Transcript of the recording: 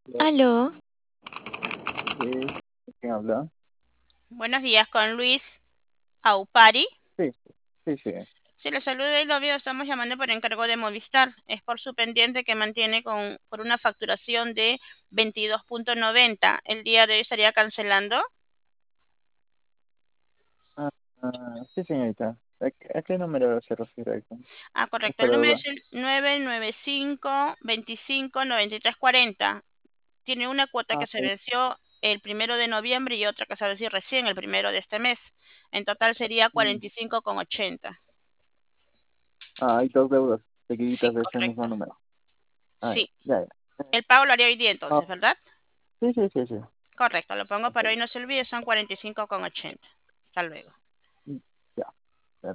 Aló, Sí, ¿quién habla? Buenos días con Luis Aupari. Sí, sí, sí. Si le saludo y lo veo, estamos llamando por encargo de Movistar. Es por su pendiente que mantiene por una facturación de 22.90. El día de hoy estaría cancelando. Sí, señorita. ¿A qué número se refiere eso? Ah, Es correcto. El para número duda. es el 995-25-9340. Tiene una cuota que se Ok. venció el 1 de noviembre y otra que se va a vencir recién el 1 de este mes. En total sería Mm. 45,80. Hay dos deudas Sí, seguiditas de ese mismo correcto. número. Sí. Ya, ya. El pago lo haría hoy día Ah, entonces, ¿verdad? sí, sí, sí, sí. Correcto, lo pongo Ok. para hoy, no se olvide, son 45,80. Hasta luego.